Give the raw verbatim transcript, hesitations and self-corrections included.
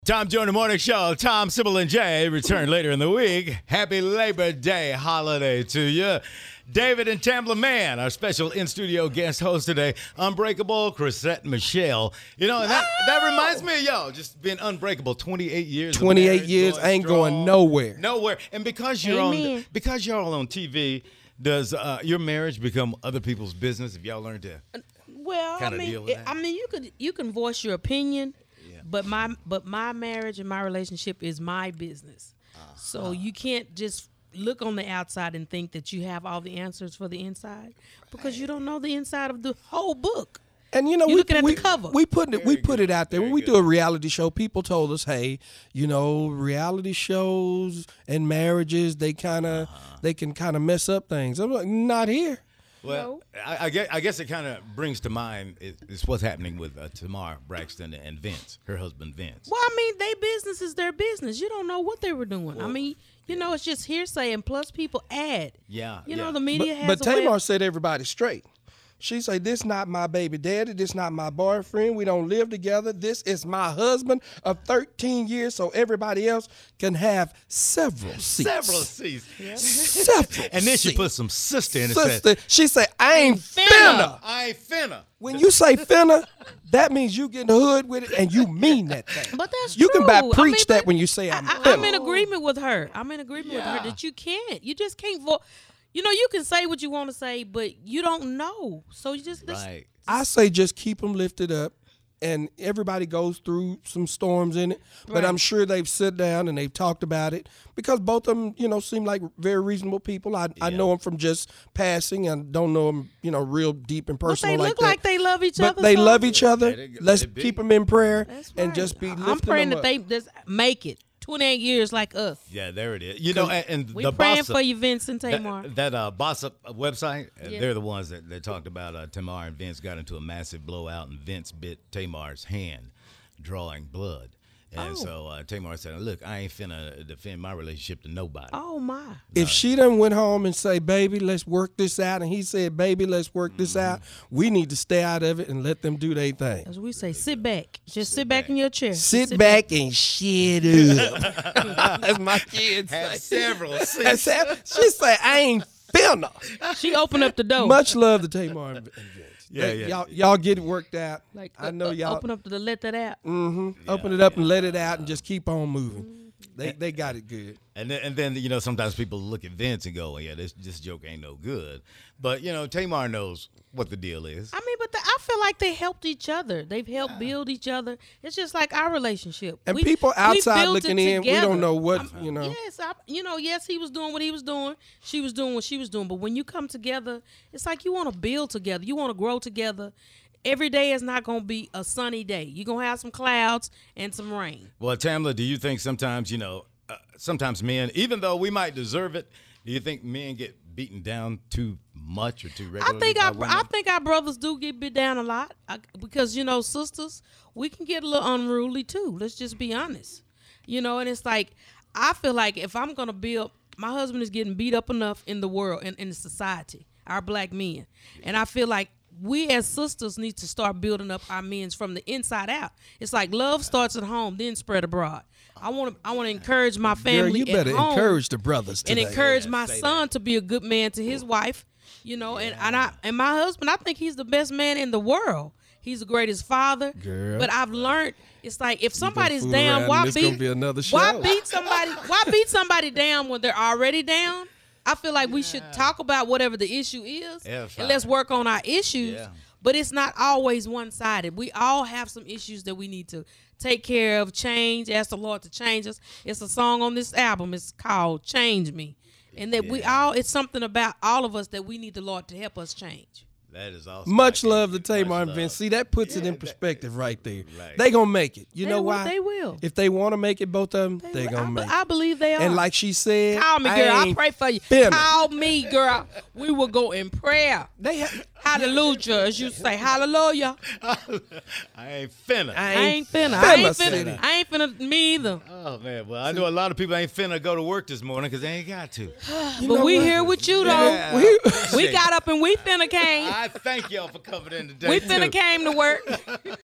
Tom Joyner Morning Show. Tom, Sybil, and Jay return later in the week. Happy Labor Day holiday to you. David and Tambla Mann, our special in-studio guest host today. Unbreakable, Chrisette Michele. You know, and that, that reminds me of yo, just being unbreakable. twenty-eight years. twenty-eight marriage, years, going ain't strong, going nowhere. Nowhere. And because you're Amen. on, because you're all on T V, does uh, your marriage become other people's business? If y'all learn to Well, I kinda mean, deal with it- that? I mean, you could you can voice your opinion, but my but my marriage and my relationship is my business. Uh-huh. So you can't just look on the outside and think that you have all the answers for the inside because you don't know the inside of the whole book. And you know, You're we, looking at we, the cover. we put it we put it out there. Very When we good. do a reality show, people told us, hey, you know, reality shows and marriages, they kind of Uh-huh. they can kind of mess up things. I'm like, not here. Well, I, I guess, I guess it kind of brings to mind is, is what's happening with uh, Tamar Braxton and Vince, her husband Vince. Well, I mean, their business is their business. You don't know what they were doing. I mean, you know, it's just hearsay, and plus people add. Yeah, You yeah. know, the media But, has but a way Tamar of- said everybody straight. She said, this not my baby daddy. This not my boyfriend. We don't live together. This is my husband of thirteen years, so everybody else can have several seats. Several seats. Several And then she seats. put some sister in it. Sister, Said, she said, I ain't Finna. finna. I ain't finna. When you say finna, that means you get in the hood with it and you mean that thing. But that's You true. can about I preach mean, that but when you say I'm I, finna. I'm in agreement with her. I'm in agreement with her that you can't. You just can't vote. You know, you can say what you want to say, but you don't know. So you just, just Right. I say just keep them lifted up, and everybody goes through some storms in it. But Right. I'm sure they've sit down and they've talked about it because both of them, you know, seem like very reasonable people. I, I know them from just passing and don't know them, you know, real deep and but personal they like look that. like they love each but other. they so- love each other. Let it- let Let's it be. keep them in prayer That's and right. just be lifting I'm praying them that up. they just make it. twenty-eight years like us. Yeah, there it is. You know, and, and We the praying Boss for Up- you, Vince and Tamar. That, that uh, Boss Up website, uh, Yeah. they're the ones that, that talked about uh, Tamar and Vince got into a massive blowout, and Vince bit Tamar's hand, drawing blood. And Oh. so uh, Tamar said, look, I ain't finna defend my relationship to nobody. Oh my! If she done went home and say, baby, let's work this out, and he said, baby, let's work this out, we need to stay out of it and let them do their thing. As we say, sit back. Just sit, back in your chair. Sit, back, and shit up. As my kids Have say. several And seats. so- She say, I ain't finna. She opened up the door. Much love to Tamar and and Vince. Yeah, They- yeah. Y'all, y'all get it worked out. Like I know uh, y'all. open up to the let that out. hmm open it up and let it out and just keep on moving. They they got it good. And then, and then, you know, sometimes people look at Vince and go, well, yeah, this, this joke ain't no good. But, you know, Tamar knows what the deal is. I mean, but the, I feel like they helped each other. They've helped build each other. It's just like our relationship. And We- people we outside built looking it in, we together. don't know what, I'm- you know. Yes, I, you know, yes, he was doing what he was doing. She was doing what she was doing. But when you come together, it's like you want to build together. You want to grow together. Every day is not going to be a sunny day. You're going to have some clouds and some rain. Well, Tamla, do you think sometimes, you know, uh, sometimes men, even though we might deserve it, do you think men get beaten down too much or too I regularly? think by our women? I think our brothers do get bit down a lot I, because you know sisters we can get a little unruly too. Let's just be honest, you know. And it's like I feel like if I'm gonna build, my husband is getting beat up enough in the world and in the society, our black men, and I feel like we as sisters need to start building up our men's from the inside out. It's like love starts at home, then spread abroad. I want to I want to encourage my Girl, family you better at home encourage the brothers and today. encourage Yeah, my say son to be a good man to his wife, you know, and, and I and my husband, I think he's the best man in the world. He's the greatest father. Girl. But I've learned it's like if somebody's fool down, around why and it's beat gonna be another why show. beat somebody why beat somebody down when they're already down? I feel like we should talk about whatever the issue is Yeah, and fine. let's work on our issues. Yeah. But it's not always one-sided. We all have some issues that we need to take care of, change, ask the Lord to change us. It's a song on this album. It's called Change Me. And that we all, it's something about all of us that we need the Lord to help us change. That is awesome. Much I love to can't- Tamar much and love. Vince. See, that puts it Yeah, in that- perspective right there. Right. They gonna make it. You They know will- why? they will. If they want to make it, both of them, they, I, gonna be- make I it. believe they are. And like she said, call me, girl. I ain't pray for you. finna. Call me, girl. We will go in prayer. They ha- Hallelujah, as you say. Hallelujah. I ain't finna. I ain't finna. finna I ain't city. finna. I ain't finna me either. Oh, man. Well, I know a lot of people ain't finna go to work this morning because they ain't got to. You But know we what? here with you though. Yeah, We- I appreciate We it. got up and we finna came. I thank y'all for coming in today. We too. finna came to work.